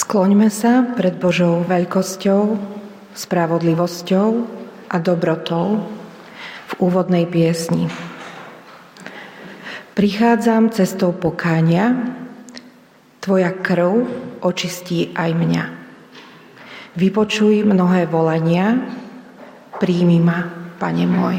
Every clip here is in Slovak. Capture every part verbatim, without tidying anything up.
Skloňme sa pred Božou veľkosťou, spravodlivosťou a dobrotou v úvodnej piesni. Prichádzam cestou pokánia, Tvoja krv očistí aj mňa. Vypočuj mnohé volania, príjmi ma, Pane môj.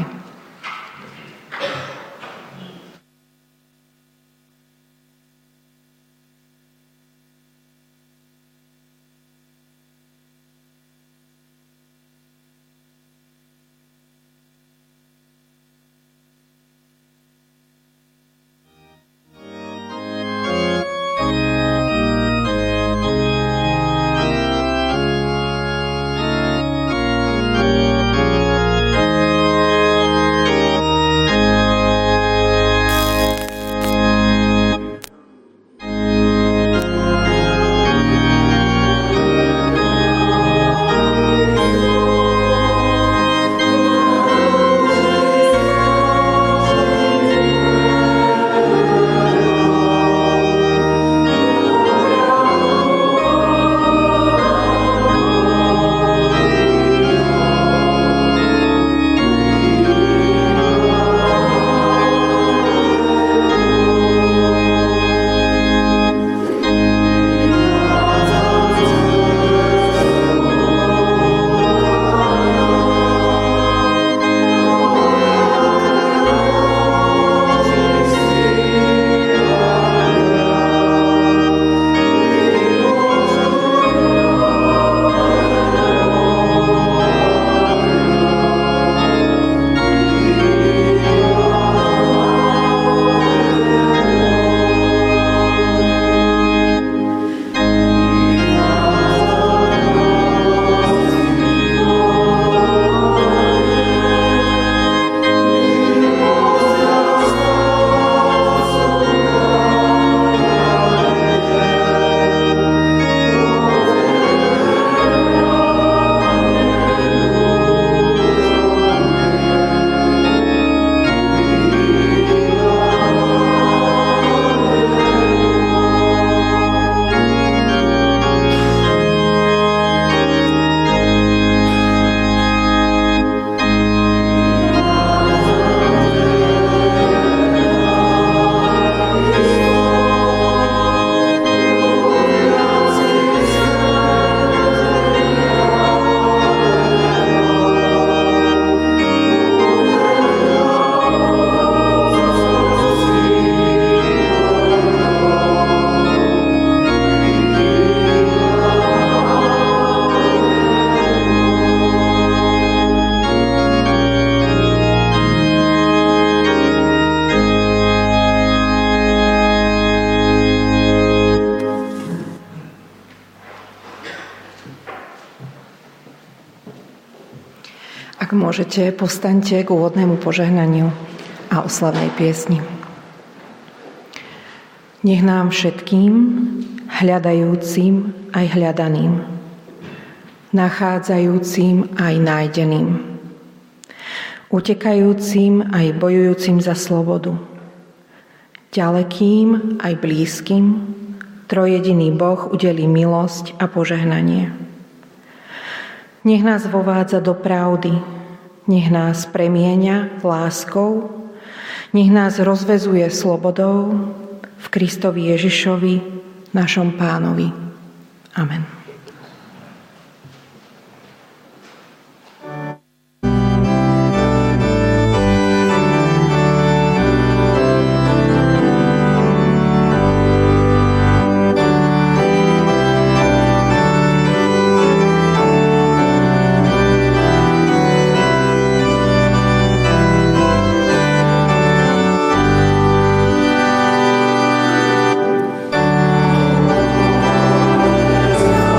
Ak môžete, povstaňte k úvodnému požehnaniu a oslavnej piesni. Nech nám všetkým, hľadajúcim aj hľadaným, nachádzajúcim aj nájdeným, utekajúcim aj bojujúcim za slobodu, ďalekým aj blízkym, trojjediný Boh udelí milosť a požehnanie. Nech nás vovádza do pravdy, nech nás premieňa láskou, nech nás rozvezuje slobodou v Kristovi Ježišovi, našom Pánovi. Amen. Thank you.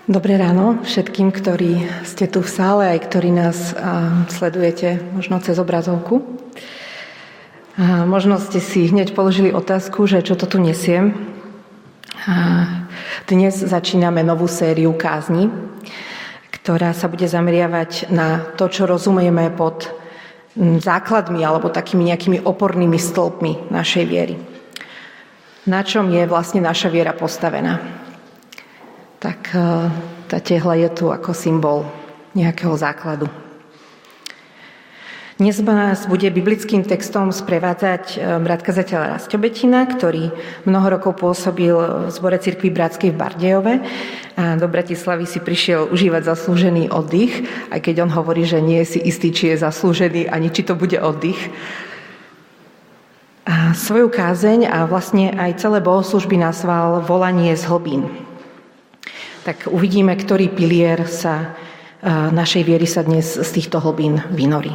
Dobré ráno všetkým, ktorí ste tu v sále, aj ktorí nás a, sledujete možno cez obrazovku. A možno ste si hneď položili otázku, že čo to tu nesiem. A dnes začíname novú sériu kázni, ktorá sa bude zameriavať na to, čo rozumieme pod základmi alebo takými nejakými opornými stĺpmi našej viery. Na čom je vlastne naša viera postavená? Tak tá tehla je tu ako symbol nejakého základu. Dnes nás bude biblickým textom sprevádzať brat kazateľ Rasťo Betina, ktorý mnoho rokov pôsobil v zbore cirkvi bratskej v Bardejove a do Bratislavy si prišiel užívať zaslúžený oddych, aj keď on hovorí, že nie je si istý, či je zaslúžený, ani či to bude oddych. A svoju kázeň a vlastne aj celé bohoslúžby nazval Volanie z hlbín. Tak uvidíme, ktorý pilier sa našej viery sa dnes z týchto hlbín vynorí.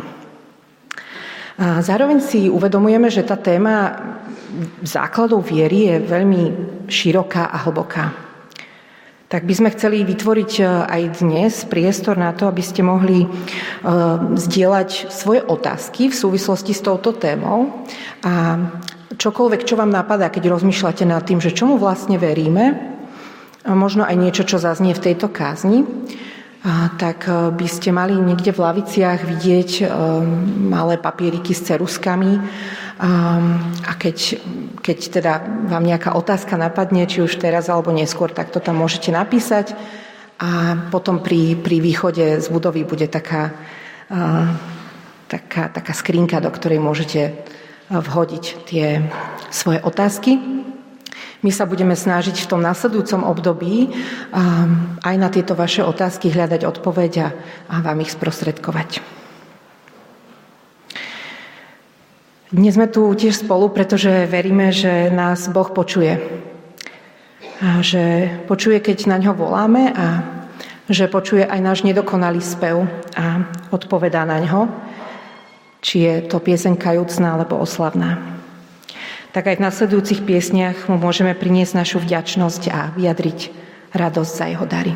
A zároveň si uvedomujeme, že tá téma základov viery je veľmi široká a hlboká. Tak by sme chceli vytvoriť aj dnes priestor na to, aby ste mohli zdieľať svoje otázky v súvislosti s touto témou a čokoľvek, čo vám napadá, keď rozmýšľate nad tým, že čomu vlastne veríme, a možno aj niečo, čo zaznie v tejto kázni, a tak by ste mali niekde v laviciach vidieť um, malé papieriky s ceruskami um, a keď, keď teda vám nejaká otázka napadne, či už teraz alebo neskôr, tak to tam môžete napísať a potom pri, pri východe z budovy bude taká, uh, taká, taká skrinka, do ktorej môžete vhodiť tie svoje otázky. My sa budeme snažiť v tom nasledujúcom období aj na tieto vaše otázky hľadať odpoveď a, a vám ich sprostredkovať. Dnes sme tu tiež spolu, pretože veríme, že nás Boh počuje. A že počuje, keď na ňo voláme a že počuje aj náš nedokonalý spev a odpovedá na ňo, či je to pieseň kajúcna alebo oslavná. Tak aj v nasledujúcich piesniach mu môžeme priniesť našu vďačnosť a vyjadriť radosť za jeho dary.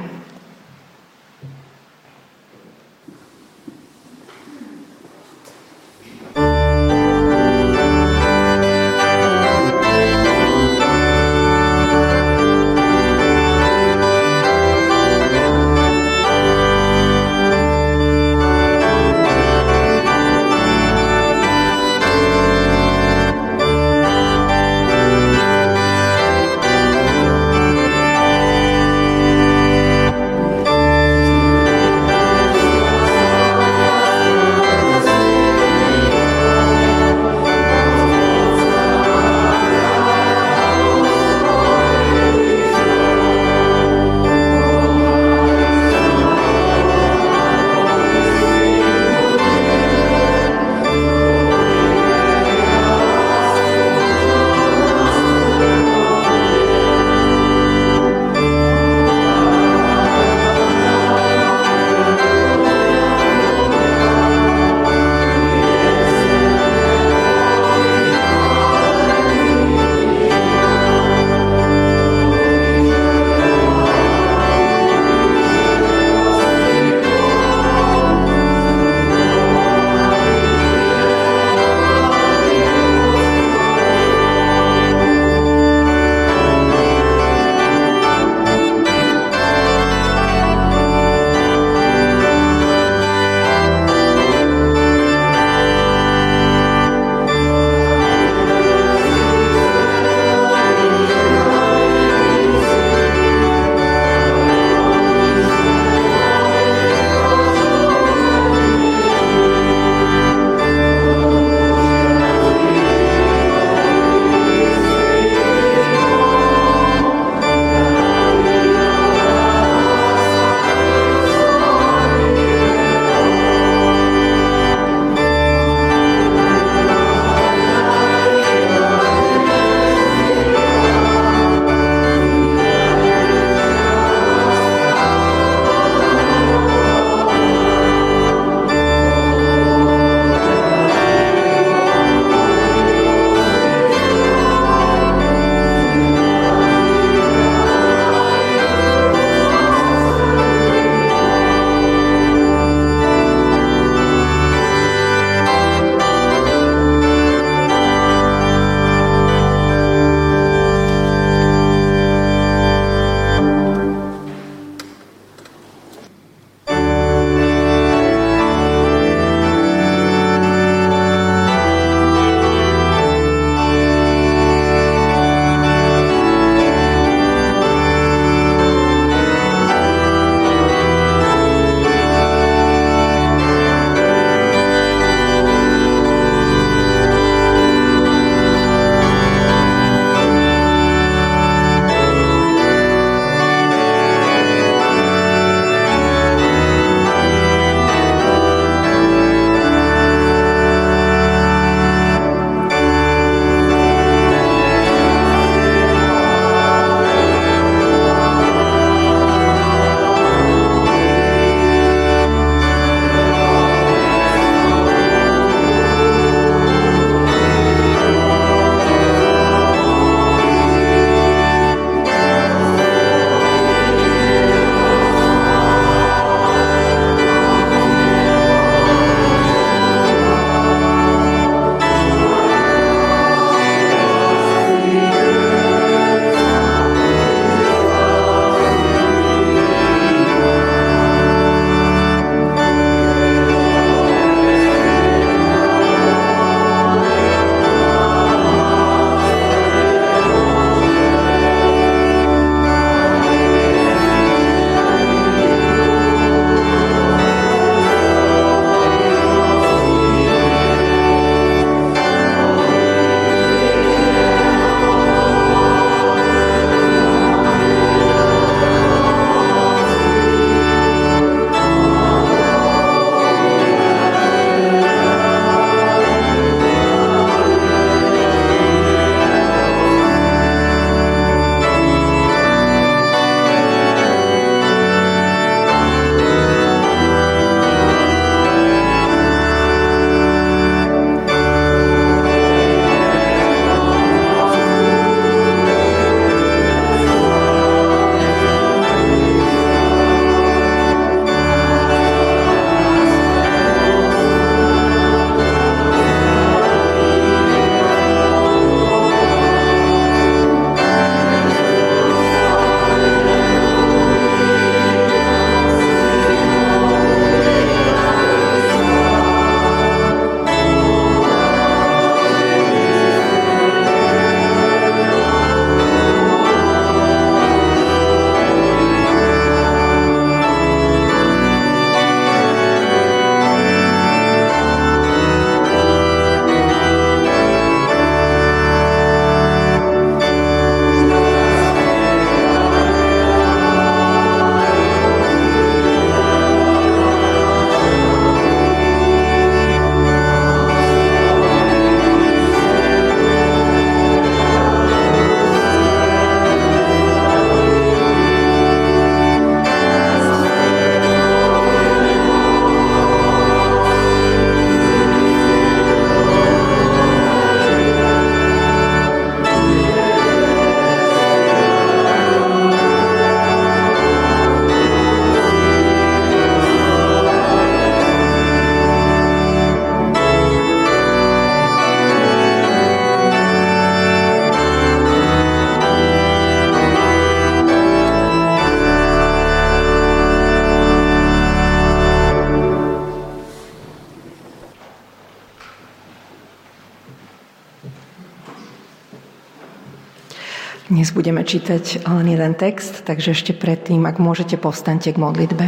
Dnes budeme čítať len jeden text, takže ešte predtým, ak môžete, povstaňte k modlitbe.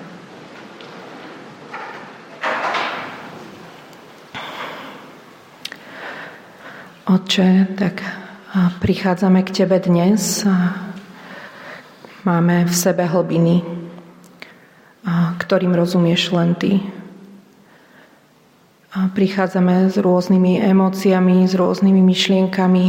Otče, tak prichádzame k Tebe dnes a máme v sebe hlbiny, ktorým rozumieš len Ty. A prichádzame s rôznymi emóciami, s rôznymi myšlienkami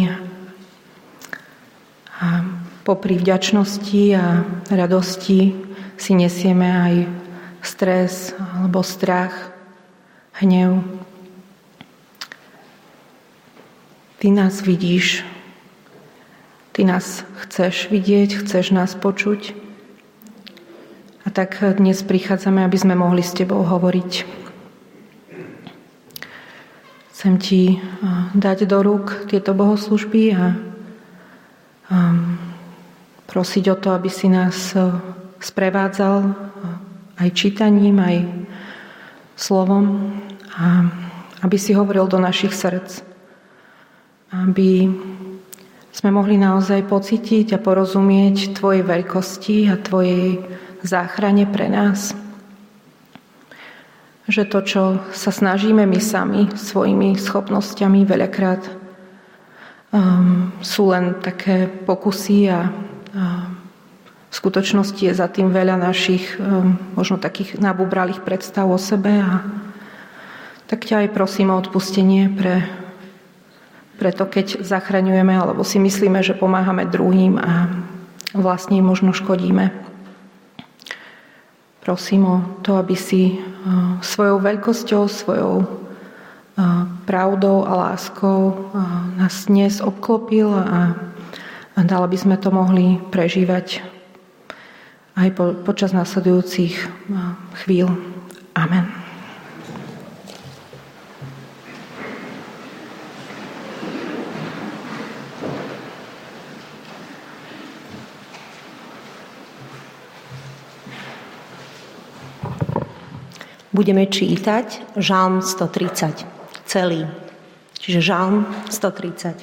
a popri vďačnosti a radosti si nesieme aj stres alebo strach, hnev. Ty nás vidíš, Ty nás chceš vidieť, chceš nás počuť. A tak dnes prichádzame, aby sme mohli s Tebou hovoriť. Chcem Ti dať do rúk tieto bohoslužby a prosiť o to, aby si nás sprevádzal aj čítaním, aj slovom a aby si hovoril do našich srdc. Aby sme mohli naozaj pocítiť a porozumieť Tvojej veľkosti a Tvojej záchrane pre nás. Že to, čo sa snažíme my sami svojimi schopnosťami, veľakrát um, sú len také pokusy a um, v skutočnosti je za tým veľa našich um, možno takých nabubralých predstav o sebe. A tak ťa aj prosím o odpustenie pre Preto keď zachraňujeme, alebo si myslíme, že pomáhame druhým a vlastne možno škodíme. Prosím o to, aby si svojou veľkosťou, svojou pravdou a láskou nás dnes obklopil a dal, aby sme to mohli prežívať aj po, počas nasledujúcich chvíľ. Amen. Budeme čítať Žalm stotridsať, celý. Čiže Žalm stotridsať.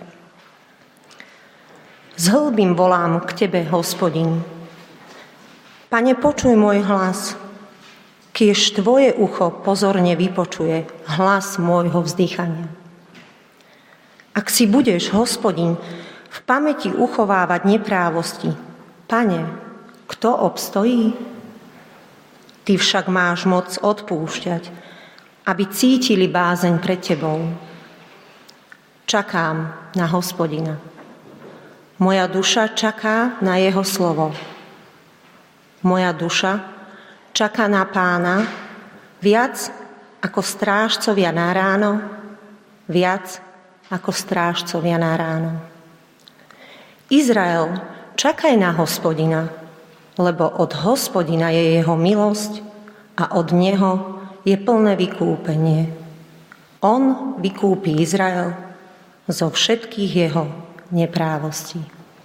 Z hlbín volám k Tebe, Hospodin. Pane, počuj môj hlas, kiež Tvoje ucho pozorne vypočuje hlas môjho vzdychania. Ak si budeš, Hospodin, v pamäti uchovávať neprávosti, Pane, kto obstojí? Ty však máš moc odpúšťať, aby cítili bázeň pred Tebou. Čakám na Hospodina. Moja duša čaká na Jeho slovo. Moja duša čaká na Pána viac ako strážcovia na ráno, viac ako strážcovia na ráno. Izrael, čakaj na Hospodina, lebo od Hospodina je jeho milosť a od neho je plné vykúpenie. On vykúpi Izrael zo všetkých jeho neprávostí.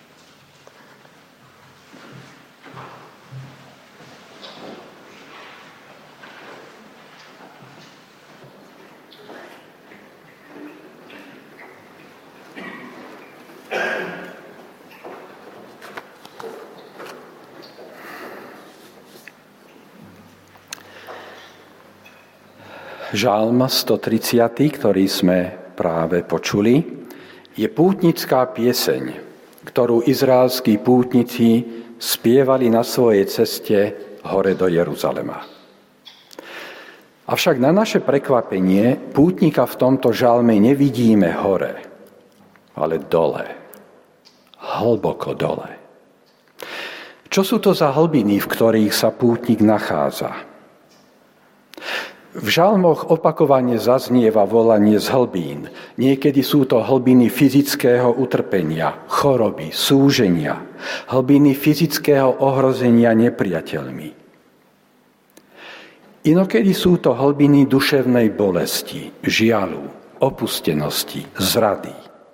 Žalm stotridsať, ktorý sme práve počuli, je pútnická pieseň, ktorú izraelskí pútnici spievali na svojej ceste hore do Jeruzalema. Avšak na naše prekvapenie pútnika v tomto žalme nevidíme hore, ale dole, hlboko dole. Čo sú to za hlbiny, v ktorých sa pútnik nachádza? V žalmoch opakovane zaznieva volanie z hlbín. Niekedy sú to hlbiny fyzického utrpenia, choroby, súženia, hlbiny fyzického ohrozenia nepriateľmi. Inokedy sú to hlbiny duševnej bolesti, žialu, opustenosti, zrady.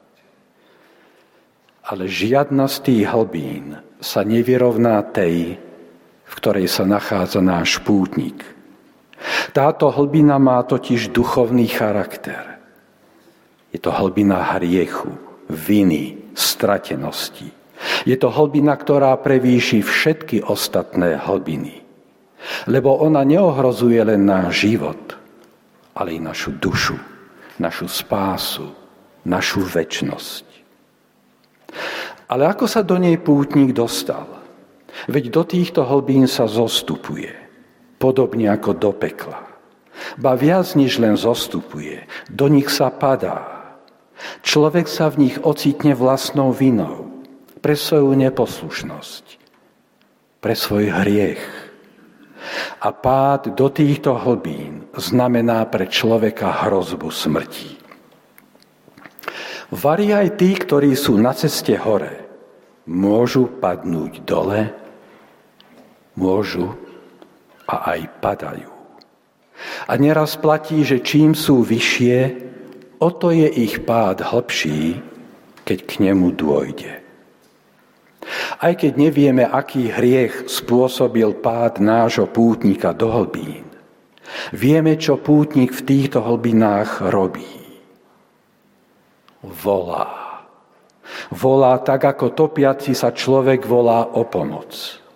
Ale žiadna z tých hlbín sa nevyrovná tej, v ktorej sa nachádza náš pútnik. Táto hlbina má totiž duchovný charakter. Je to hlbina hriechu, viny, stratenosti. Je to hlbina, ktorá prevýši všetky ostatné hlbiny. Lebo ona neohrozuje len náš život, ale i našu dušu, našu spásu, našu večnosť. Ale ako sa do nej pútnik dostal? Veď do týchto hlbín sa zostupuje, podobne ako do pekla. Ba viac než len zostupuje, do nich sa padá. Človek sa v nich ocitne vlastnou vinou, pre svoju neposlušnosť, pre svoj hriech. A pád do týchto hlbín znamená pre človeka hrozbu smrti. Vari aj tí, ktorí sú na ceste hore, môžu padnúť dole, môžu a aj padajú. A neraz platí, že čím sú vyššie, o to je ich pád hlbší, keď k nemu dôjde. Aj keď nevieme, aký hriech spôsobil pád nášho pútnika do hlbín, vieme, čo pútnik v týchto hlbinách robí. Volá. Volá tak, ako topiaci sa človek volá o pomoc.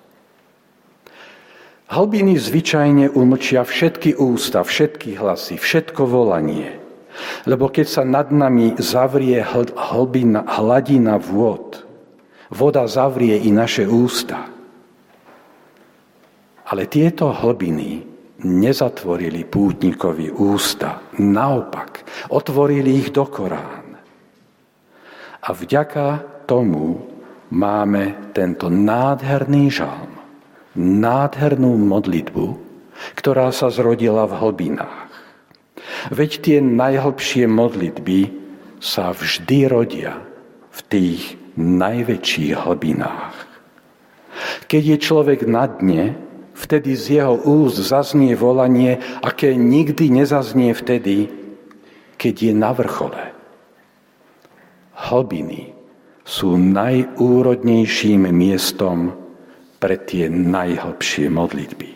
Hlbiny zvyčajne umlčia všetky ústa, všetky hlasy, všetko volanie. Lebo keď sa nad nami zavrie hlbina, hladina vôd, voda zavrie i naše ústa. Ale tieto hlbiny nezatvorili pútnikovi ústa. Naopak, otvorili ich do Korán. A vďaka tomu máme tento nádherný žalm, nádhernú modlitbu, ktorá sa zrodila v hlbinách. Veď tie najhlbšie modlitby sa vždy rodia v tých najväčších hlbinách. Keď je človek na dne, vtedy z jeho úst zaznie volanie, aké nikdy nezaznie vtedy, keď je na vrchole. Hlbiny sú najúrodnejším miestom pre tie najhlbšie modlitby.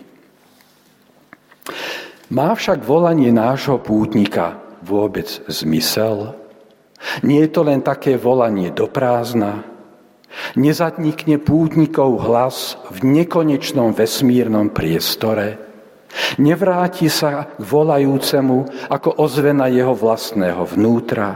Má však volanie nášho pútnika vôbec zmysel? Nie je to len také volanie do prázdna? Nezatnikne pútnikov hlas v nekonečnom vesmírnom priestore? Nevráti sa k volajúcemu ako ozvena jeho vlastného vnútra?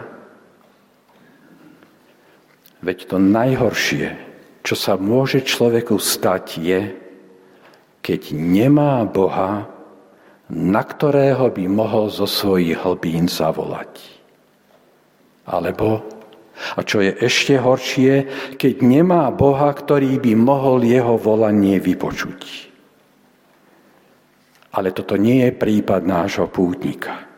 Veď to najhoršie, čo sa môže človeku stať, je, keď nemá Boha, na ktorého by mohol zo svojich hlbín zavolať. Alebo, a čo je ešte horšie, keď nemá Boha, ktorý by mohol jeho volanie vypočuť. Ale toto nie je prípad nášho pútnika.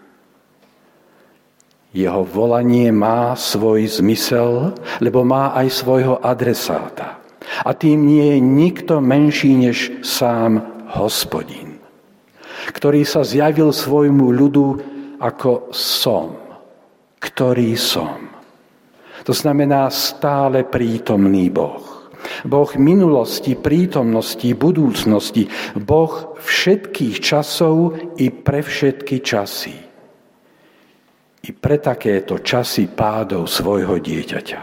Jeho volanie má svoj zmysel, lebo má aj svojho adresáta. A tým nie je nikto menší než sám Hospodin, ktorý sa zjavil svojmu ľudu ako som, ktorý som. To znamená stále prítomný Boh. Boh minulosti, prítomnosti, budúcnosti. Boh všetkých časov i pre všetky časy. I pre takéto časy pádov svojho dieťaťa.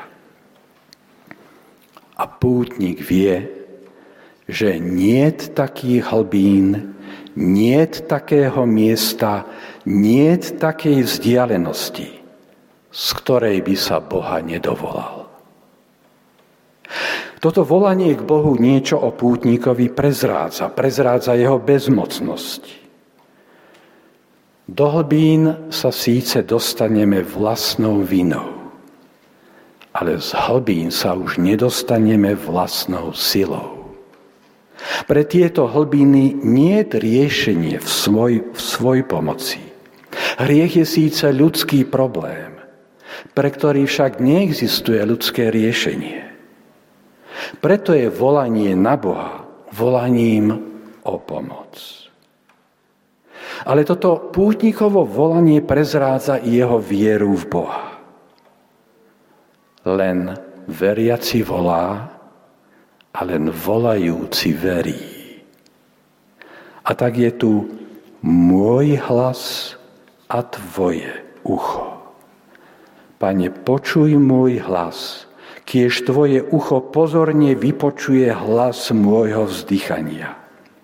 A pútnik vie, že niet takých hlbín, niet takého miesta, niet takej vzdialenosti, z ktorej by sa Boha nedovolal. Toto volanie k Bohu niečo o pútnikovi prezrádza, prezrádza jeho bezmocnosť. Do hlbín sa síce dostaneme vlastnou vinou, ale z hlbín sa už nedostaneme vlastnou silou. Pre tieto hlbiny nie je riešenie v svoj, v svoj pomoci. Hriech je síce ľudský problém, pre ktorý však neexistuje ľudské riešenie. Preto je volanie na Boha volaním o pomoc. Ale toto pútnikovo volanie prezrádza i jeho vieru v Boha. Len veriaci volá a len volajúci verí. A tak je tu môj hlas a tvoje ucho. Pane, počuj môj hlas, kiež tvoje ucho pozorne vypočuje hlas môjho vzdychania.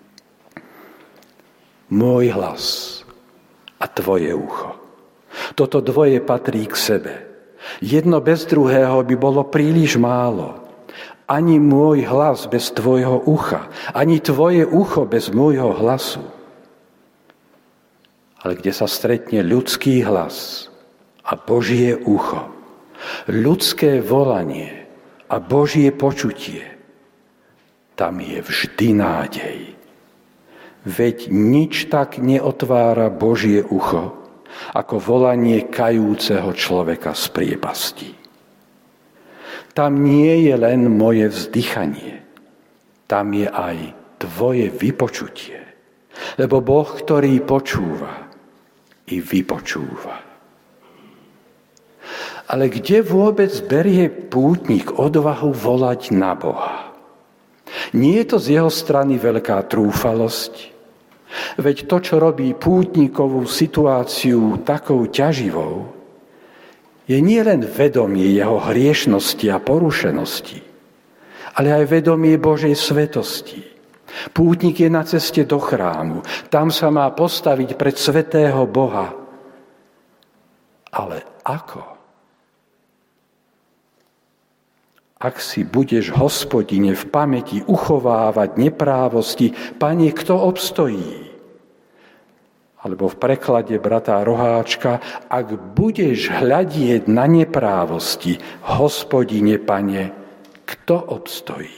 Môj hlas a tvoje ucho. Toto dvoje patrí k sebe. Jedno bez druhého by bolo príliš málo. Ani môj hlas bez tvojho ucha, ani tvoje ucho bez môjho hlasu. Ale kde sa stretne ľudský hlas a Božie ucho, ľudské volanie a Božie počutie, tam je vždy nádej. Veď nič tak neotvára Božie ucho, ako volanie kajúceho človeka z priepasti. Tam nie je len moje vzdychanie, tam je aj tvoje vypočutie. Lebo Boh, ktorý počúva, i vypočúva. Ale kde vôbec berie pútnik odvahu volať na Boha? Nie je to z jeho strany veľká trúfalosť? Veď to, čo robí pútnikovú situáciu takou ťaživou, je nie len vedomie jeho hriešnosti a porušenosti, ale aj vedomie Božej svetosti. Pútnik je na ceste do chrámu. Tam sa má postaviť pred svätého Boha. Ale ako? Ak si budeš, Hospodine, v pamäti uchovávať neprávosti, Pane, kto obstojí? Alebo v preklade brata Roháčka, ak budeš hľadieť na neprávosti, Hospodine, Pane, kto obstojí?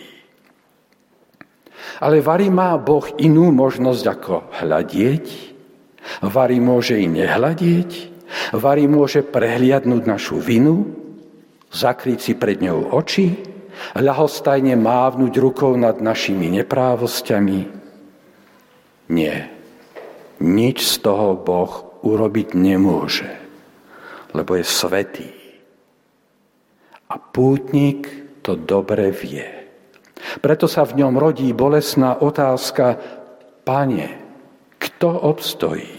Ale vari má Boh inú možnosť ako hľadieť? Vari môže i nehľadieť? Vari môže prehliadnúť našu vinu? Zakryť si pred ňou oči? Ľahostajne mávnuť rukou nad našimi neprávosťami? Nie. Nič z toho Boh urobiť nemôže, lebo je svätý. A pútnik to dobre vie. Preto sa v ňom rodí bolestná otázka: Pane, kto obstojí?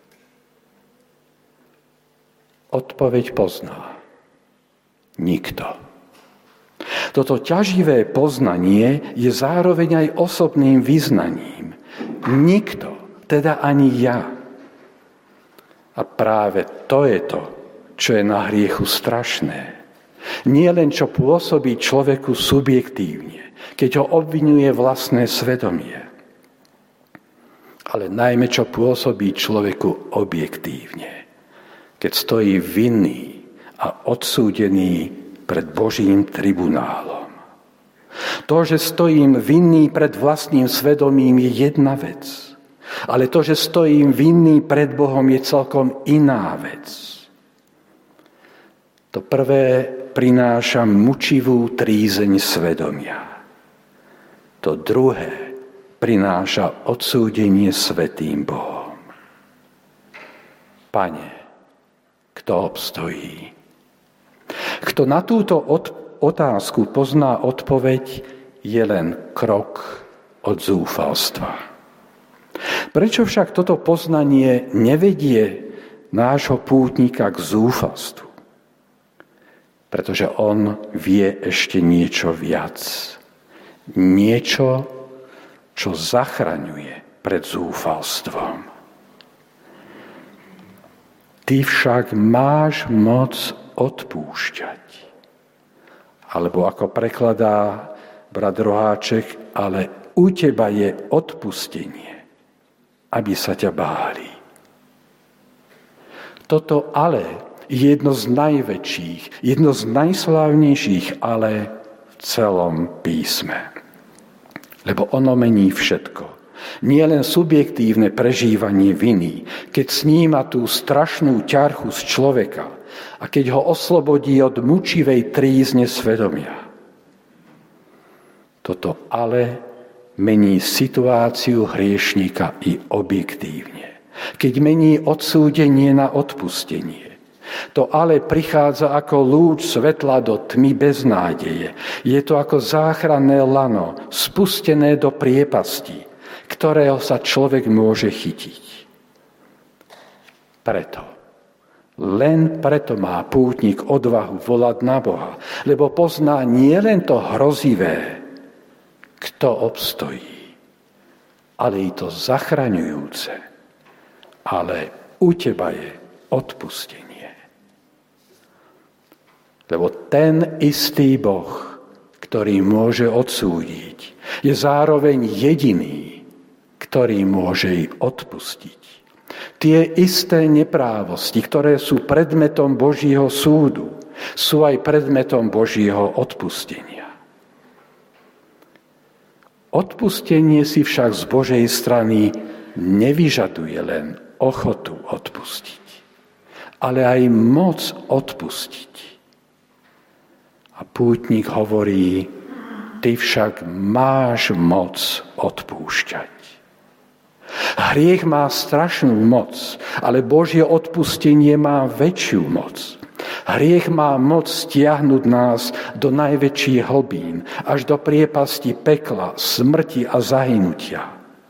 Odpoveď pozná. Nikto. Toto ťaživé poznanie je zároveň aj osobným vyznaním. Nikto, teda ani ja. A práve to je to, čo je na hriechu strašné. Nie len čo pôsobí človeku subjektívne, keď ho obviňuje vlastné svedomie, ale najmä čo pôsobí človeku objektívne, keď stojí vinný a odsúdený pred Božím tribunálom. To, že stojím vinný pred vlastným svedomím, je jedna vec, ale to, že stojím vinný pred Bohom, je celkom iná vec. To prvé prináša mučivú trízeň svedomia. To druhé prináša odsúdenie svätým Bohom. Pane, kto obstojí? Kto na túto otázku pozná odpoveď, je len krok od zúfalstva. Prečo však toto poznanie nevedie nášho pútnika k zúfalstvu? Pretože on vie ešte niečo viac. Niečo, čo zachraňuje pred zúfalstvom. Ty však máš moc odpúšťať. Alebo ako prekladá brat Roháček, ale u teba je odpustenie, aby sa ťa báli. Toto ale je jedno z najväčších, jedno z najslávnejších ale v celom písme. Lebo ono mení všetko. Nie len subjektívne prežívanie viny, keď sníma tú strašnú ťarchu z človeka a keď ho oslobodí od mučivej trízne svedomia. Toto ale mení situáciu hriešnika i objektívne. Keď mení odsúdenie na odpustenie. To ale prichádza ako lúč svetla do tmy bez nádeje. Je to ako záchranné lano, spustené do priepasti, ktorého sa človek môže chytiť. Preto Len preto má pútnik odvahu volať na Boha, lebo pozná nielen to hrozivé, kto obstojí, ale i to zachraňujúce. Ale u teba je odpustenie. Lebo ten istý Boh, ktorý môže odsúdiť, je zároveň jediný, ktorý môže i odpustiť. Tie isté neprávosti, ktoré sú predmetom Božieho súdu, sú aj predmetom Božieho odpustenia. Odpustenie si však z Božej strany nevyžaduje len ochotu odpustiť, ale aj moc odpustiť. A pútnik hovorí, ty však máš moc odpúšťať. Hriech má strašnú moc, ale Božie odpustenie má väčšiu moc. Hriech má moc stiahnuť nás do najväčších hlbín, až do priepasti pekla, smrti a zahynutia.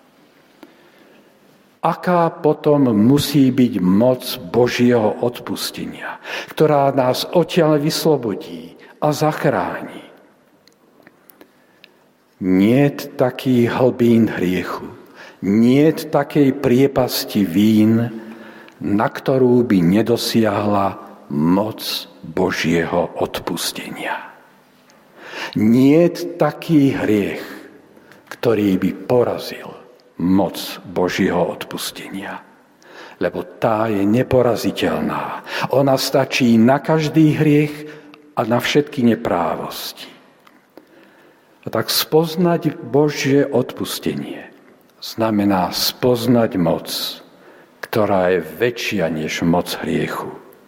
Aká potom musí byť moc Božieho odpustenia, ktorá nás odtiaľ vyslobodí a zachráni? Niet takých hlbín hriechu, niet takej priepasti vín, na ktorú by nedosiahla moc Božieho odpustenia. Niet taký hriech, ktorý by porazil moc Božieho odpustenia. Lebo tá je neporaziteľná. Ona stačí na každý hriech a na všetky neprávosti. A tak spoznať Božie odpustenie znamená spoznať moc, ktorá je väčšia než moc hriechu.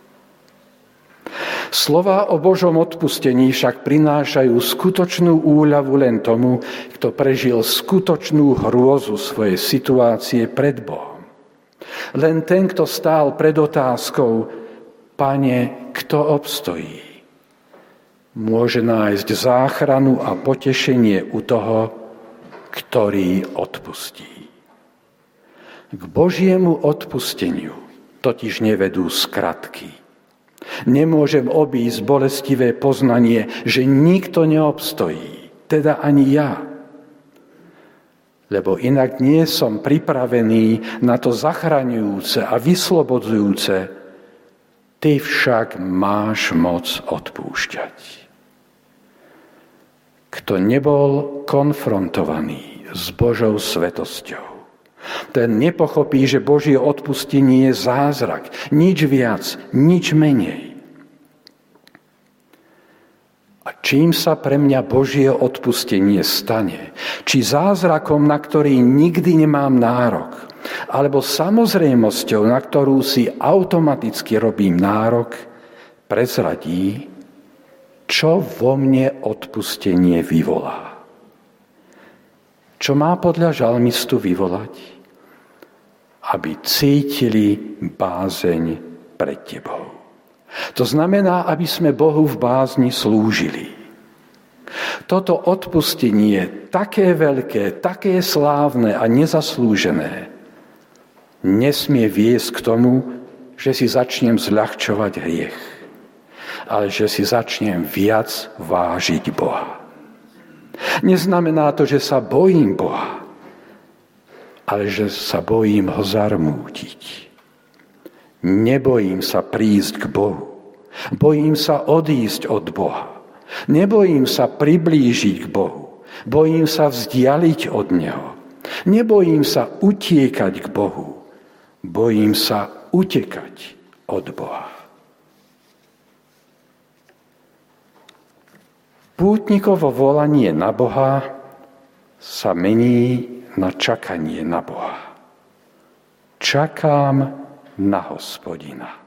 Slová o Božom odpustení však prinášajú skutočnú úľavu len tomu, kto prežil skutočnú hrôzu svojej situácie pred Bohom. Len ten, kto stál pred otázkou, Pane, kto obstojí, môže nájsť záchranu a potešenie u toho, ktorý odpustí. K Božiemu odpusteniu totiž nevedú skratky. Nemôžem obísť bolestivé poznanie, že nikto neobstojí, teda ani ja. Lebo inak nie som pripravený na to zachraňujúce a vyslobodzujúce, ty však máš moc odpúšťať. Kto nebol konfrontovaný s Božou svetosťou, ten nepochopí, že Božie odpustenie je zázrak. Nič viac, nič menej. A čím sa pre mňa Božie odpustenie stane? Či zázrakom, na ktorý nikdy nemám nárok, alebo samozrejmosťou, na ktorú si automaticky robím nárok, prezradí, čo vo mne odpustenie vyvolá. Čo má podľa žalmistu vyvolať? Aby cítili bázeň pred tebou. To znamená, aby sme Bohu v bázni slúžili. Toto odpustenie, také veľké, také slávne a nezaslúžené, nesmie viesť k tomu, že si začnem zľahčovať hriech, ale že si začnem viac vážiť Boha. Neznamená to, že sa bojím Boha, ale že sa bojím ho zarmútiť. Nebojím sa prísť k Bohu. Bojím sa odísť od Boha. Nebojím sa priblížiť k Bohu. Bojím sa vzdialiť od Neho. Nebojím sa utiekať k Bohu. Bojím sa utekať od Boha. Pútnikovo volanie na Boha sa mení na čakanie na Boha. Čakám na Hospodina.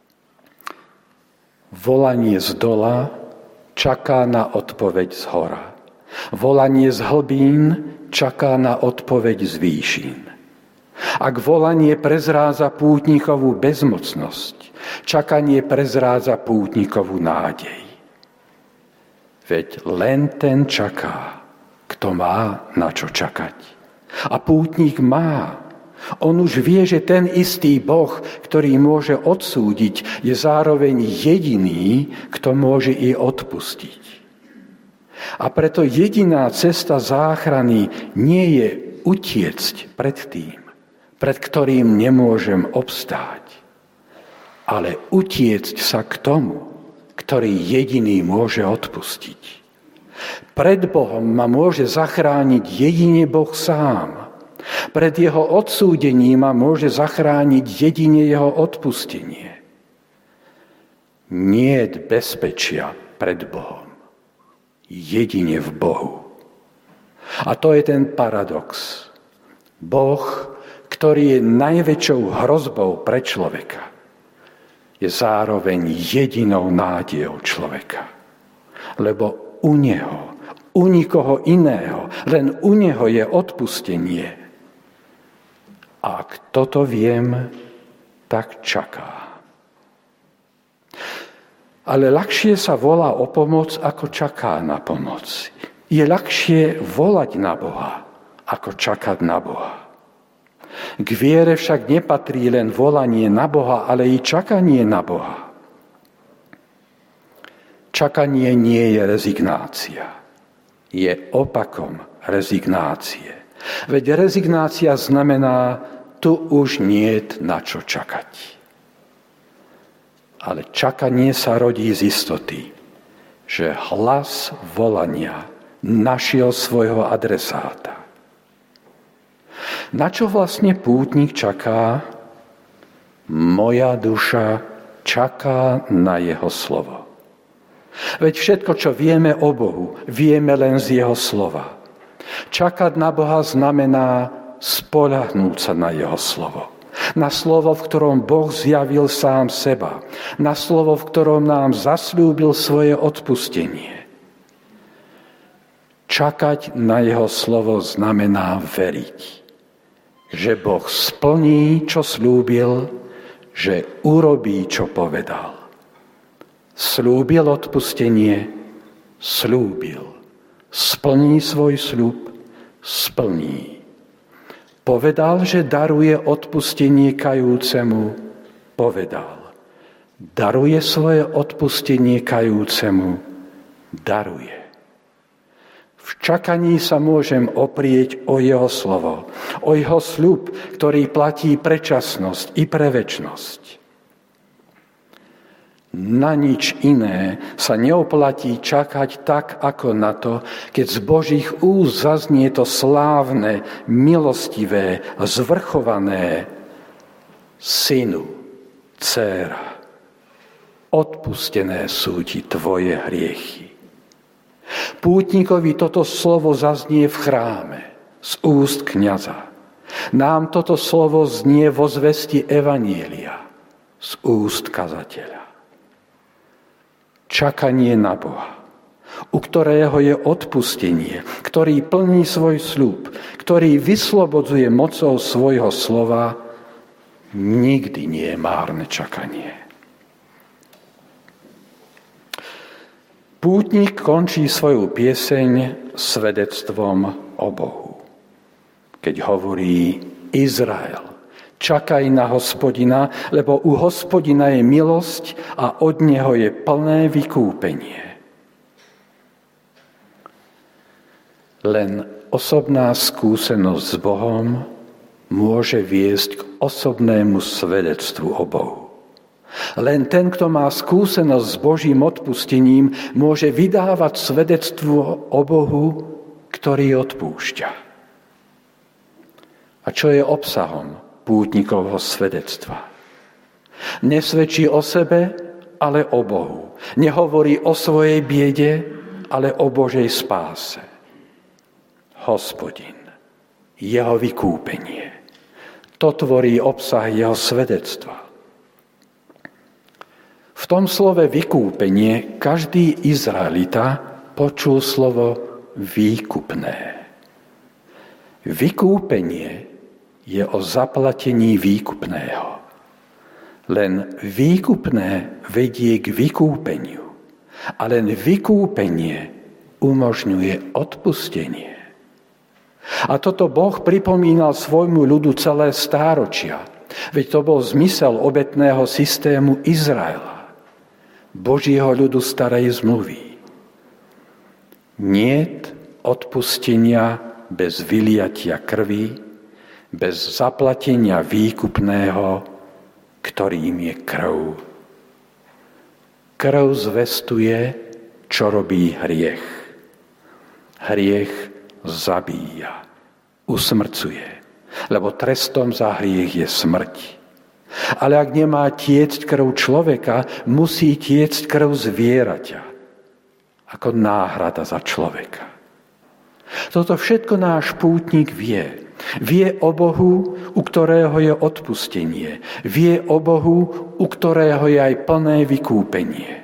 Volanie z dola čaká na odpoveď z hora. Volanie z hlbín čaká na odpoveď z výšin. Ak volanie prezrádza pútnikovú bezmocnosť, čakanie prezrádza pútnikovú nádej. Veď len ten čaká, kto má na čo čakať. A pútnik má, On už vie, že ten istý Boh, ktorý môže odsúdiť, je zároveň jediný, kto môže i odpustiť. A preto jediná cesta záchrany nie je utiecť pred tým, pred ktorým nemôžem obstáť, ale utiecť sa k tomu, ktorý jediný môže odpustiť. Pred Bohom ma môže zachrániť jedine Boh sám. Pred jeho odsúdením ma môže zachrániť jedine jeho odpustenie. Niet bezpečia pred Bohom. Jedine v Bohu. A to je ten paradox. Boh, ktorý je najväčšou hrozbou pre človeka, je zároveň jedinou nádejou človeka. Lebo u neho, u nikoho iného, len u neho je odpustenie. A ak toto viem, tak čaká. Ale ľahšie sa volá o pomoc, ako čaká na pomoc. Je ľahšie volať na Boha, ako čakať na Boha. K viere však nepatrí len volanie na Boha, ale i čakanie na Boha. Čakanie nie je rezignácia. Je opakom rezignácie. Veď rezignácia znamená, tu už niet na čo čakať. Ale čakanie sa rodí z istoty, že hlas volania našiel svojho adresáta. Na čo vlastne pútnik čaká? Moja duša čaká na jeho slovo. Veď všetko, čo vieme o Bohu, vieme len z jeho slova. Čakať na Boha znamená spoľahnúť sa na jeho slovo. Na slovo, v ktorom Boh zjavil sám seba. Na slovo, v ktorom nám zasľúbil svoje odpustenie. Čakať na jeho slovo znamená veriť, že Boh splní, čo slúbil, že urobí, čo povedal. Slúbil odpustenie, slúbil. Splní svoj sľub, splní. Povedal, že daruje odpustenie kajúcemu, povedal. Daruje svoje odpustenie kajúcemu, daruje. V čakaní sa môžem oprieť o jeho slovo, o jeho sľub, ktorý platí pre časnosť i pre večnosť. Na nič iné sa neoplatí čakať tak, ako na to, keď z Božích úst zaznie to slávne, milostivé, zvrchované: Synu, dcéra, odpustené sú ti tvoje hriechy. Pútnikovi toto slovo zaznie v chráme z úst kňaza. Nám toto slovo znie vo zvesti evanielia z úst kazateľa. Čakanie na Boha, u ktorého je odpustenie, ktorý plní svoj sľub, ktorý vyslobodzuje mocou svojho slova, nikdy nie je márne čakanie. Pútnik končí svoju pieseň svedectvom o Bohu. Keď hovorí: Izrael, čakaj na Hospodina, lebo u Hospodina je milosť a od neho je plné vykúpenie. Len osobná skúsenosť s Bohom môže viesť k osobnému svedectvu o Bohu. Len ten, kto má skúsenosť s Božím odpustením, môže vydávať svedectvo o Bohu, ktorý odpúšťa. A čo je obsahom pútnikovho svedectva? Nesvedčí o sebe, ale o Bohu. Nehovorí o svojej biede, ale o Božej spáse. Hospodin, jeho vykúpenie. To tvorí obsah jeho svedectva. V tom slove vykúpenie každý Izraelita počul slovo výkupné. Vykúpenie je o zaplatení výkupného. Len výkupné vedie k vykúpeniu. A len vykúpenie umožňuje odpustenie. A toto Boh pripomínal svojmu ľudu celé stáročia. Veď to bol zmysel obetného systému Izraela, Božieho ľudu starej zmluvy. Niet odpustenia bez vyliatia krvi, bez zaplatenia výkupného, ktorým je krv. Krv zvestuje, čo robí hriech. Hriech zabíja, usmrcuje, lebo trestom za hriech je smrť. Ale ak nemá tiecť krv človeka, musí tiecť krv zvieraťa, ako náhrada za človeka. Toto všetko náš pútnik vie. Vie o Bohu, u ktorého je odpustenie. Vie o Bohu, u ktorého je aj plné vykúpenie.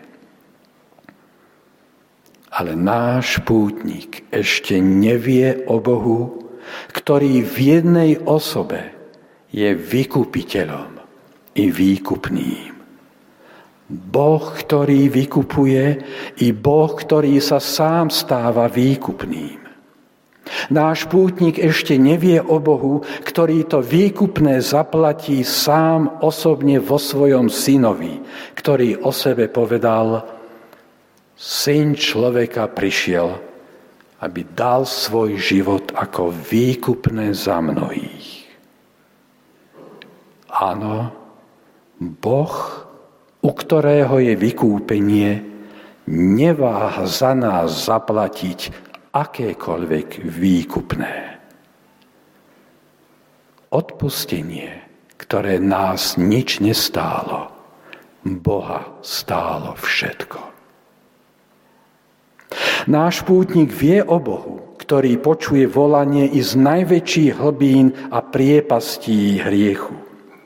Ale náš pútnik ešte nevie o Bohu, ktorý v jednej osobe je vykupiteľom i výkupným. Boh, ktorý vykupuje, i Boh, ktorý sa sám stáva výkupným. Náš pútnik ešte nevie o Bohu, ktorý to výkupné zaplatí sám osobne vo svojom synovi, ktorý o sebe povedal: Syn človeka prišiel, aby dal svoj život ako výkupné za mnohých. Áno, Boh, u ktorého je vykúpenie, neváha za nás zaplatiť akékoľvek výkupné. Odpustenie, ktoré nás nič nestálo, Boha stálo všetko. Náš pútnik vie o Bohu, ktorý počuje volanie i z najväčších hlbín a priepastí hriechu.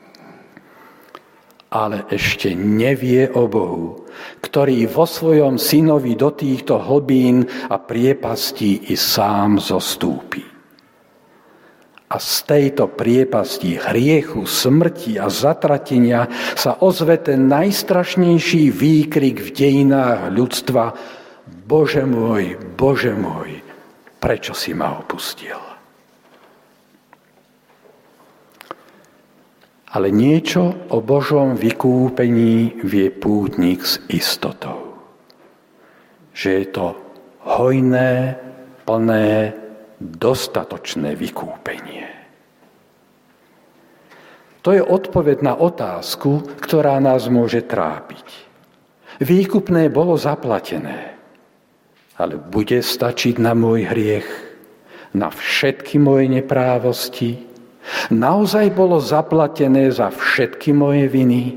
Ale ešte nevie o Bohu, ktorý vo svojom synovi do týchto hlbín a priepastí i sám zostúpi. A z tejto priepasti hriechu, smrti a zatratenia sa ozve ten najstrašnejší výkrik v dejinách ľudstva: Bože môj, Bože môj, prečo si ma opustil? Ale niečo o Božom vykúpení vie pútnik s istotou. Že je to hojné, plné, dostatočné vykúpenie. To je odpoveď na otázku, ktorá nás môže trápiť. Výkupné bolo zaplatené, ale bude stačiť na môj hriech, na všetky moje neprávosti? Naozaj bolo zaplatené za všetky moje viny?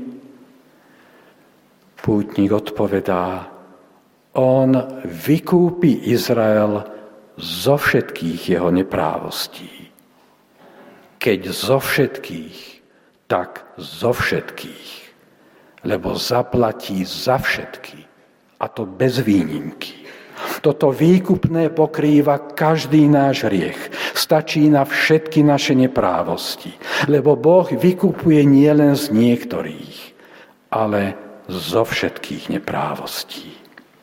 Pútnik odpovedá: On vykúpi Izrael zo všetkých jeho neprávostí. Keď zo všetkých, tak zo všetkých, lebo zaplatí za všetky, a to bez výnimky. Toto výkupné pokrýva každý náš hriech. Stačí na všetky naše neprávosti. Lebo Boh vykupuje nielen z niektorých, ale zo všetkých neprávostí.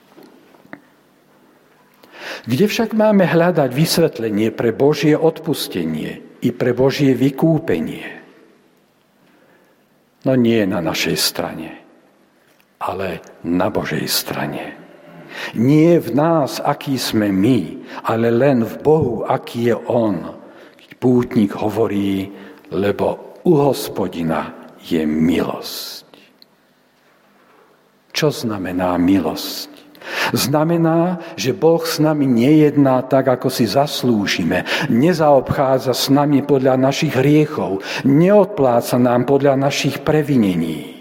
Kde však máme hľadať vysvetlenie pre Božie odpustenie i pre Božie vykúpenie? No nie na našej strane, ale na Božej strane. Nie v nás, aký sme my, ale len v Bohu, aký je On. Keď pútnik hovorí: lebo u Hospodina je milosť. Čo znamená milosť? Znamená, že Boh s nami nejedná tak, ako si zaslúžime. Nezaobchádza s nami podľa našich hriechov. Neodpláca nám podľa našich previnení.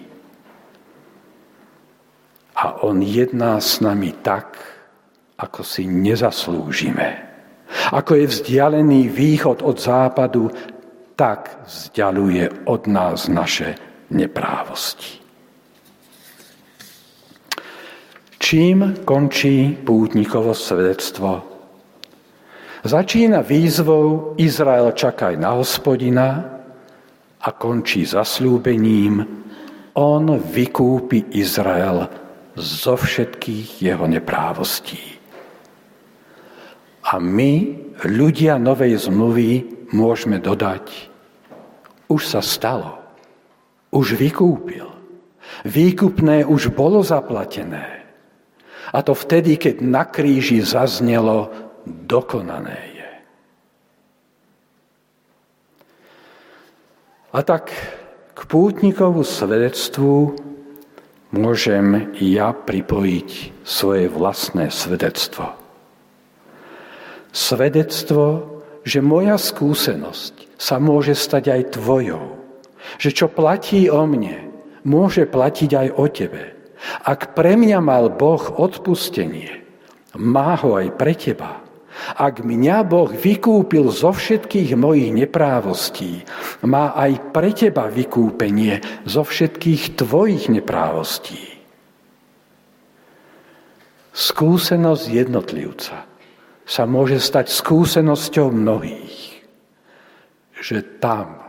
A on jedná s nami tak, ako si nezaslúžime. Ako je vzdialený východ od západu, tak vzdialuje od nás naše neprávosti. Čím končí pútnikovo svedectvo? Začína výzvou: Izrael, čakaj na Hospodina, a končí zasľúbením: On vykúpi Izrael zo všetkých jeho neprávostí. A my, ľudia novej zmluvy, môžeme dodať, už sa stalo, už vykúpil. Výkupné už bolo zaplatené. A to vtedy, keď na kríži zaznelo, dokonané je. A tak k pútnikovu svedectvu môžem ja pripojiť svoje vlastné svedectvo. Svedectvo, že moja skúsenosť sa môže stať aj tvojou. Že čo platí o mne, môže platiť aj o tebe. Ak pre mňa mal Boh odpustenie, má ho aj pre teba. Ak mňa Boh vykúpil zo všetkých mojich neprávostí, má aj pre teba vykúpenie zo všetkých tvojich neprávostí. Skúsenosť jednotlivca sa môže stať skúsenosťou mnohých, že tam,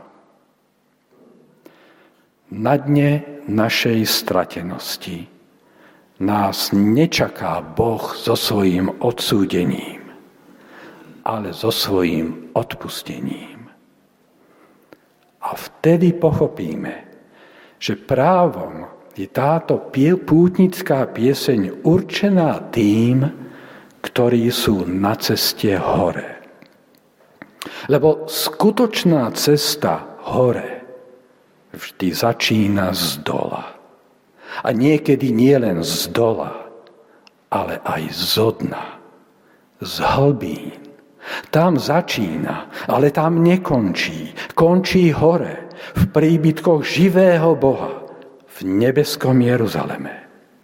na dne našej stratenosti, nás nečaká Boh so svojím odsúdením, ale so svojím odpustením. A vtedy pochopíme, že právom je táto pútnická pieseň určená tým, ktorí sú na ceste hore. Lebo skutočná cesta hore vždy začína z dola. A niekedy nie len z dola, ale aj zo dna, z hlbín. Tam začína, ale tam nekončí. Končí hore, v príbytkoch živého Boha, v nebeskom Jeruzaleme.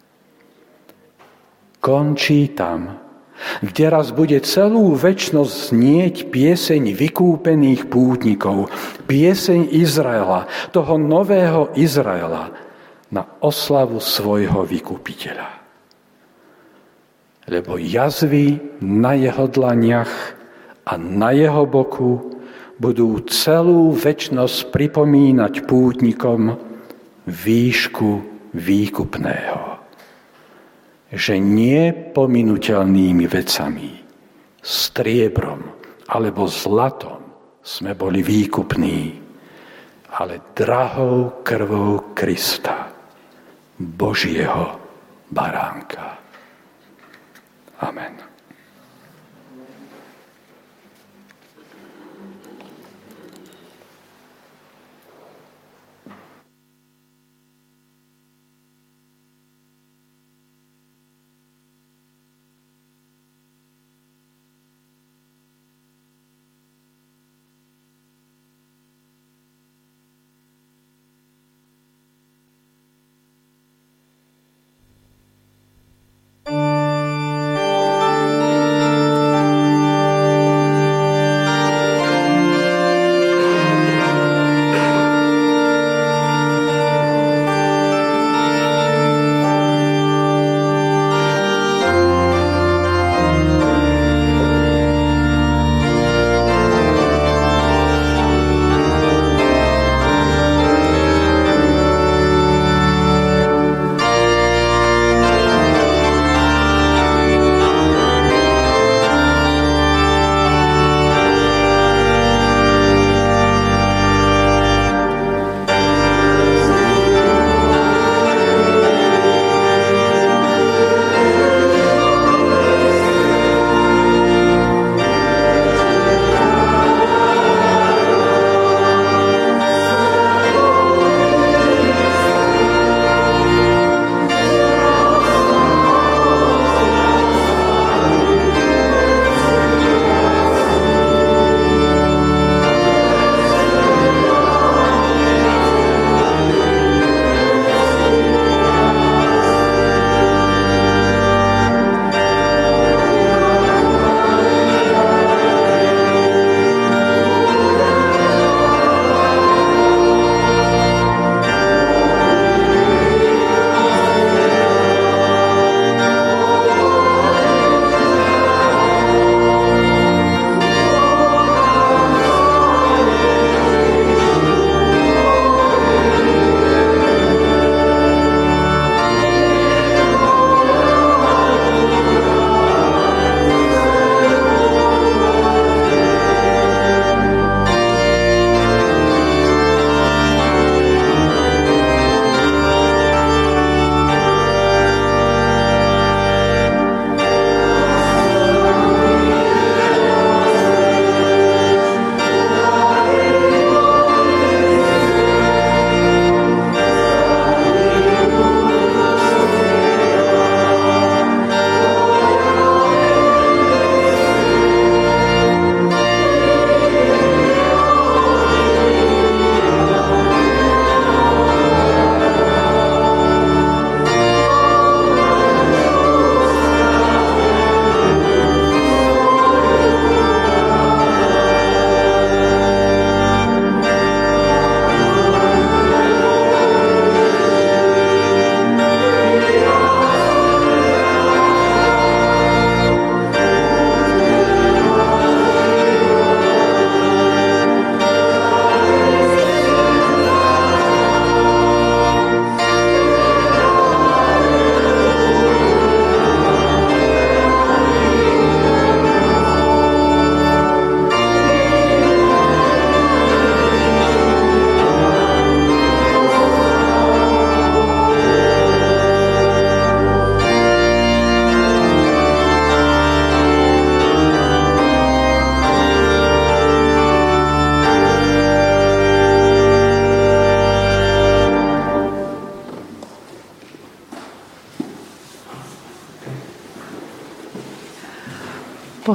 Končí tam, kde raz bude celú večnosť znieť pieseň vykúpených pútnikov, pieseň Izraela, toho nového Izraela, na oslavu svojho vykupiteľa. Lebo jazvy na jeho dlaniach a na jeho boku budú celú večnosť pripomínať pútnikom výšku výkupného. Že nie pominuteľnými vecami, striebrom alebo zlatom sme boli výkupní, ale drahou krvou Krista, Božieho baránka. Amen.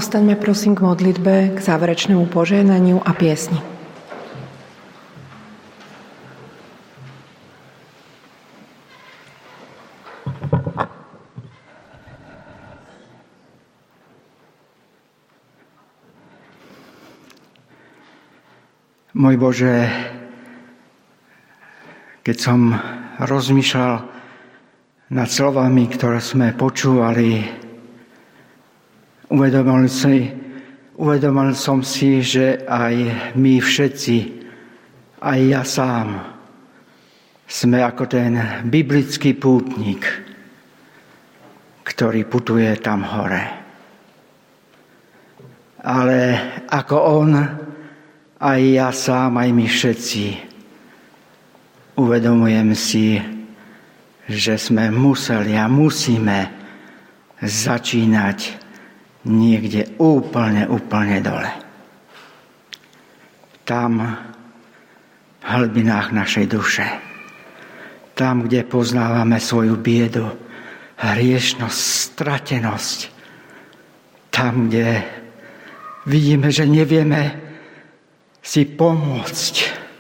Postaňme prosím k modlitbe, k záverečnému požehnaniu a piesni. Môj Bože, keď som rozmýšľal nad slovami, ktoré sme počúvali, uvedomil, si, uvedomil som si, že aj my všetci, aj ja sám, sme ako ten biblický pútnik, ktorý putuje tam hore. Ale ako on, aj ja sám, aj my všetci uvedomujem si, že sme museli a musíme začínať niekde úplne, úplne dole. Tam v hlbinách našej duše. Tam, kde poznávame svoju biedu, hriešnosť, stratenosť. Tam, kde vidíme, že nevieme si pomôcť,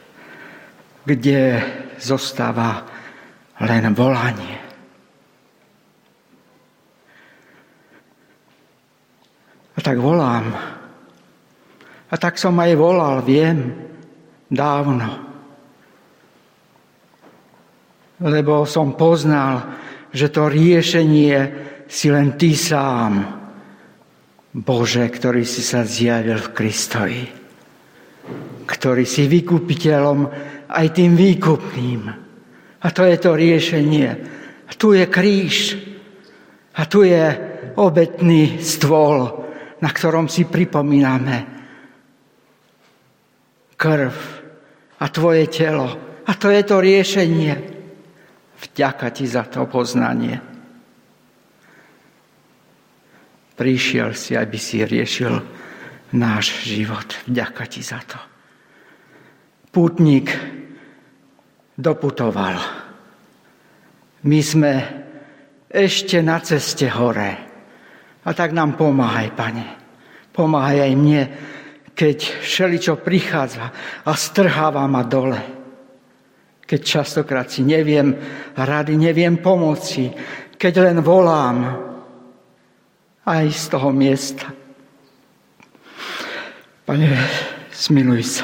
kde zostáva len volanie. A tak volám. A tak som aj volal, viem, dávno. Lebo som poznal, že to riešenie si len Ty sám, Bože, ktorý si sa zjavil v Kristovi, ktorý si vykupiteľom aj tým výkupným. A to je to riešenie. A tu je kríž. A tu je obetný stôl, na ktorom si pripomíname krv a Tvoje telo. A to je to riešenie. Vďaka Ti za to poznanie. Prišiel si, aby si riešil náš život. Vďaka Ti za to. Pútnik doputoval. My sme ešte na ceste hore. A tak nám pomáhaj, Pane. Pomáhaj aj mne, keď všeličo prichádza a strháva ma dole. Keď častokrát si neviem rady, neviem pomoci, keď len volám aj z toho miesta. Pane, zmiluj sa.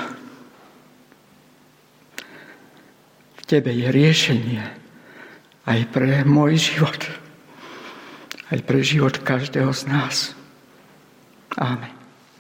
Tebe je riešenie aj pre môj život, aj pre život každého z nás. Amen.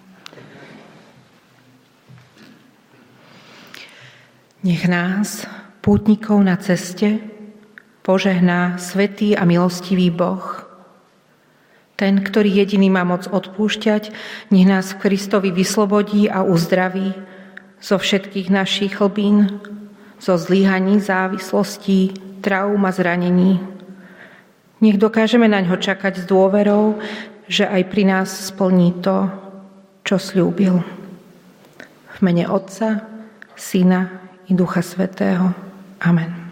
Nech nás, pútnikov na ceste, požehná svätý a milostivý Boh. Ten, ktorý jediný má moc odpúšťať, nech nás v Kristovi vyslobodí a uzdraví zo všetkých našich hlbín, zo zlyhaní, závislostí, traum a zranení. Nech dokážeme na ňo čakať s dôverou, že aj pri nás splní to, čo sľúbil. V mene Otca, Syna i Ducha Svätého. Amen.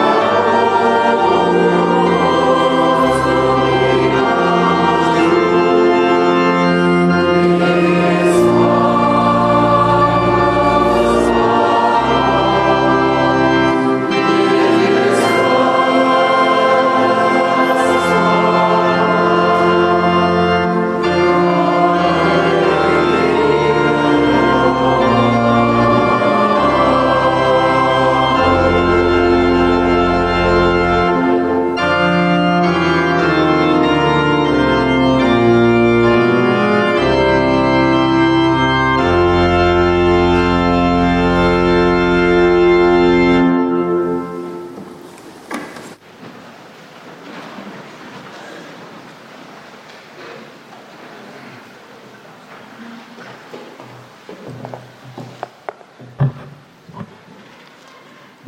Amen.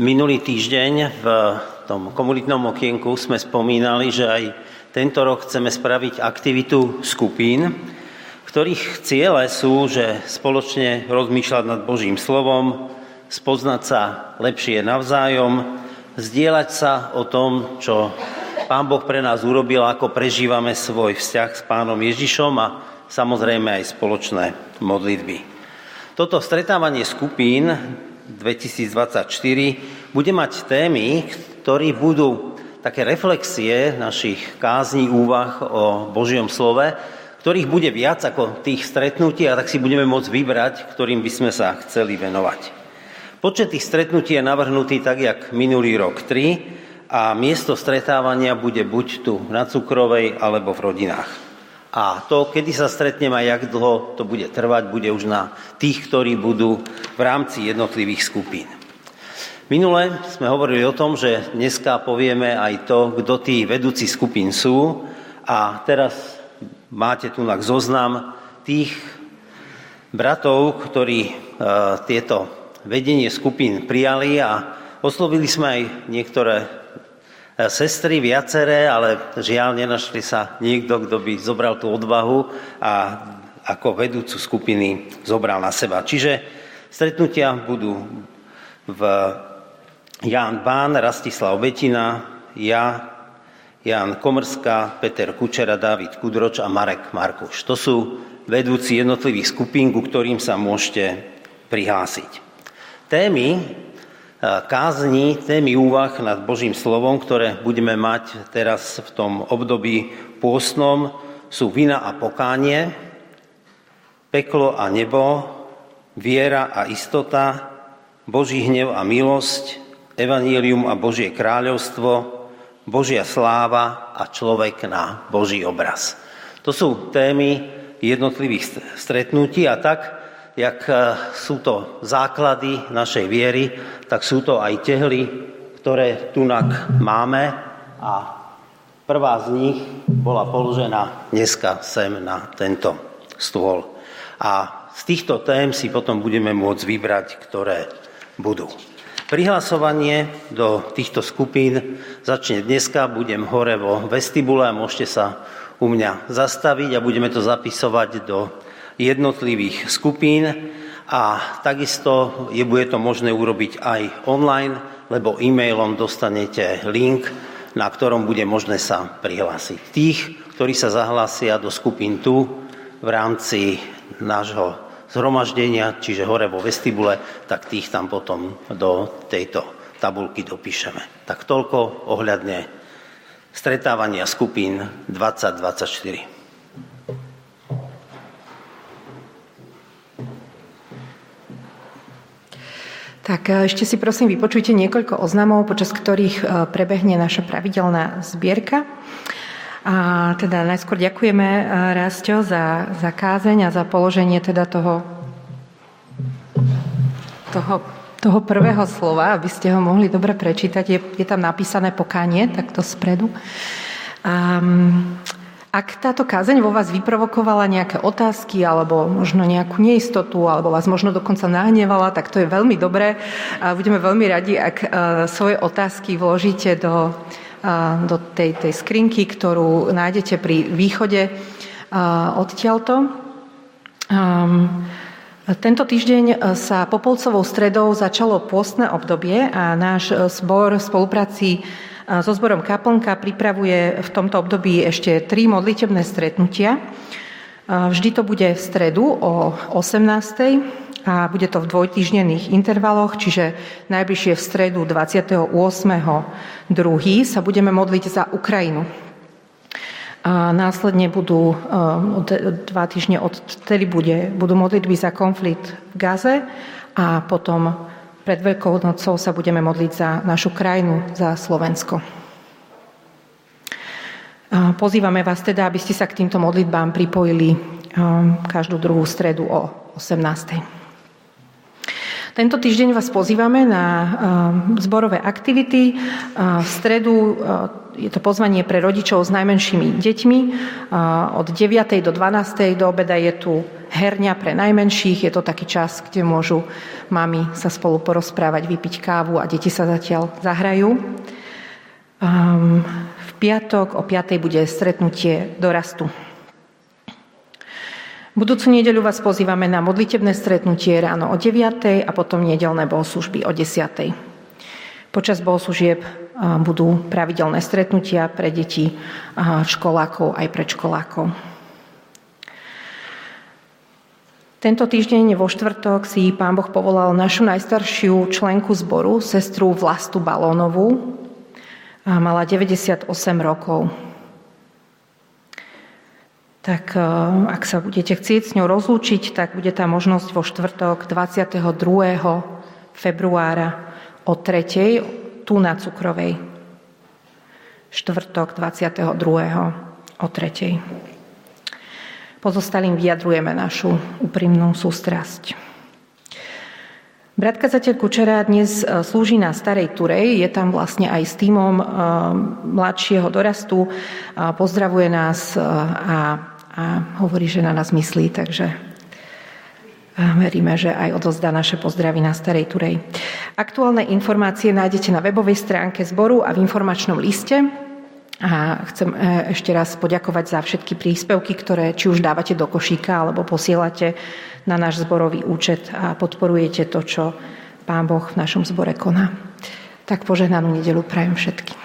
Minulý týždeň v tom komunitnom okienku sme spomínali, že aj tento rok chceme spraviť aktivitu skupín, ktorých ciele sú, že spoločne rozmýšľať nad Božím slovom, spoznať sa lepšie navzájom, zdieľať sa o tom, čo Pán Boh pre nás urobil, ako prežívame svoj vzťah s Pánom Ježišom a samozrejme aj spoločné modlitby. Toto stretávanie skupín dvetisícdvadsaťštyri bude mať témy, ktoré budú také reflexie našich kázní, úvah o Božiom slove, ktorých bude viac ako tých stretnutí, a tak si budeme môcť vybrať, ktorým by sme sa chceli venovať. Počet tých stretnutí je navrhnutý tak, jak minulý rok tri, a miesto stretávania bude buď tu na Cukrovej, alebo v rodinách. A to, kedy sa stretneme a jak dlho to bude trvať, bude už na tých, ktorí budú v rámci jednotlivých skupín. Minule sme hovorili o tom, že dneska povieme aj to, kto tí vedúci skupín sú, a teraz máte tu na zoznam tých bratov, ktorí e, tieto vedenie skupín prijali, a oslovili sme aj niektoré sestry, viaceré, ale žiaľ nenašli sa niekto, kto by zobral tú odvahu a ako vedúcu skupiny zobral na seba. Čiže stretnutia budú v Ján Bán, Rastislav Betina, ja, Ján Komrská, Peter Kučera, Dávid Kudroč a Marek Markuš. To sú vedúci jednotlivých skupín, ku ktorým sa môžete prihlásiť. Témy kázni, témy úvah nad Božím slovom, ktoré budeme mať teraz v tom období pôstnom, sú vina a pokánie, peklo a nebo, viera a istota, Boží hnev a milosť, evanjelium a Božie kráľovstvo, Božia sláva a človek na Boží obraz. To sú témy jednotlivých stretnutí, a tak, jak sú to základy našej viery, tak sú to aj tehly, ktoré tunak máme, a prvá z nich bola položená dneska sem na tento stôl. A z týchto tém si potom budeme môcť vybrať, ktoré budú. Prihlasovanie do týchto skupín začne dneska, budem hore vo vestibule a môžete sa u mňa zastaviť a budeme to zapisovať do jednotlivých skupín, a takisto je, bude to možné urobiť aj online, lebo e-mailom dostanete link, na ktorom bude možné sa prihlásiť. Tých, ktorí sa zahlásia do skupín tu v rámci nášho zhromaždenia, čiže hore vo vestibule, tak tých tam potom do tejto tabulky dopíšeme. Tak toľko ohľadne stretávania skupín dvadsať dvadsaťštyri. Tak ešte si prosím vypočujte niekoľko oznamov, počas ktorých prebehne naša pravidelná zbierka. A teda najskôr ďakujeme, Rásťo, za, za kázeň a za položenie teda toho, toho, toho prvého slova, aby ste ho mohli dobre prečítať. Je, je tam napísané pokánie, takto spredu. Um, Ak táto kázeň vo vás vyprovokovala nejaké otázky alebo možno nejakú neistotu alebo vás možno dokonca nahnevala, tak to je veľmi dobré. Budeme veľmi radi, ak svoje otázky vložíte do, do tej, tej skrinky, ktorú nájdete pri východe odtiaľto. Tento týždeň sa Popolcovou stredou začalo pôstne obdobie a náš zbor v spolupráci so zborom Kaplnka pripravuje v tomto období ešte tri modlitebné stretnutia. Vždy to bude v stredu o osemnástej a bude to v dvojtýždenných intervaloch, čiže najbližšie v stredu dvadsiateho ôsmeho druhého sa budeme modliť za Ukrajinu. A následne budú dva týždne odtedy bude, budú modlitby za konflikt v Gaze a potom pred Veľkou nocou sa budeme modliť za našu krajinu, za Slovensko. Pozývame vás teda, aby ste sa k týmto modlitbám pripojili každú druhú stredu o osemnástej. Tento týždeň vás pozývame na zborové aktivity. V stredu je to pozvanie pre rodičov s najmenšími deťmi. Od deviatej do dvanástej do obeda je tu herňa pre najmenších. Je to taký čas, kde môžu mami sa spolu porozprávať, vypiť kávu a deti sa zatiaľ zahrajú. V piatok o piatej bude stretnutie dorastu. Budúcu nedeľu vás pozývame na modlitebné stretnutie ráno o deviatej a potom nedeľné bohoslužby o desiatej. Počas bohoslúžieb budú pravidelné stretnutia pre deti, školákov aj predškolákov. Tento týždeň vo štvrtok si Pán Boh povolal našu najstaršiu členku zboru, sestru Vlastu Balónovú. Mala deväťdesiatosem rokov. Tak ak sa budete chcieť s ňou rozlúčiť, tak bude tá možnosť vo štvrtok dvadsiateho druhého februára o tretej tu na Cukrovej. Štvrtok dvadsiateho druhého o tretej. Pozostalým vyjadrujeme našu úprimnú sústrasť. Brat kazateľ Kučera dnes slúži na Starej Turej, je tam vlastne aj s tímom mladšieho dorastu, pozdravuje nás a a hovorí, že na nás myslí, takže veríme, že aj odozdá naše pozdravy na Starej Turej. Aktuálne informácie nájdete na webovej stránke zboru a v informačnom liste. A chcem ešte raz poďakovať za všetky príspevky, ktoré či už dávate do košíka, alebo posielate na náš zborový účet a podporujete to, čo Pán Boh v našom zbore koná. Tak požehnanú nedeľu prajem všetkým.